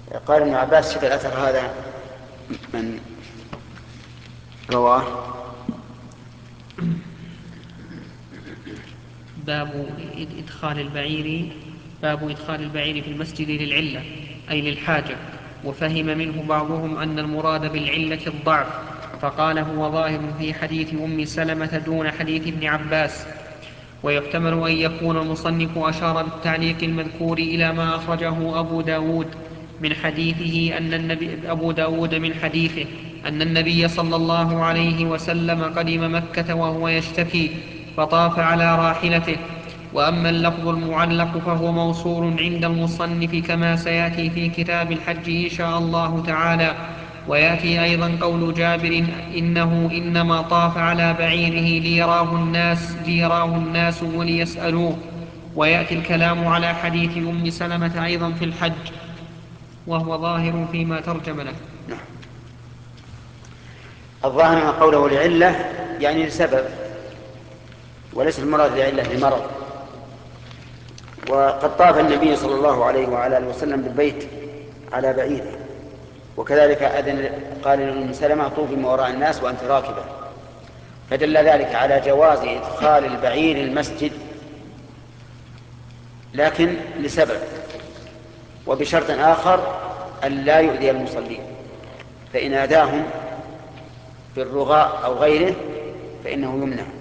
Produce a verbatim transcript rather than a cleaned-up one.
قال ابن عباس: شوف الأثر هذا من رواه. باب إدخال البعير باب إدخال البعير في المسجد للعلة أي للحاجة. وفهم منه بعضهم أن المراد بالعلة الضعف، فقال هو ظاهر في حديث أم سلمة دون حديث ابن عباس. ويحتمل أن يكون المصنف أشار بالتعليق المذكور إلى ما أخرجه أبو داود من حديثه أن النبي أبو داود من حديثه أن النبي صلى الله عليه وسلم قدم مكة وهو يشتكي فطاف على راحلته. وأما اللفظ المعلق فهو موصول عند المصنف كما سيأتي في كتاب الحج إن شاء الله تعالى. ويأتي أيضا قول جابر إنه إنما طاف على بعيره ليراه الناس, ليراه الناس وليسألوه. ويأتي الكلام على حديث أم سلمة أيضا في الحج، وهو ظاهر فيما ترجم له. نعم. الظاهر من قوله لعلة يعني لسبب، وليس المراد لعلة لمرض. وقد طاف النبي صلى الله عليه وعلى اله وسلم بالبيت على بعيره، وكذلك أذن قال لأم سلمة: طوفي من وراء الناس وأنت راكبة. فدل ذلك على جواز إدخال البعير المسجد، لكن لسبب، وبشرط آخر: أن لا يؤذي المصلين، فإن أذاهم بالرغاء أو غيره فإنه يمنع.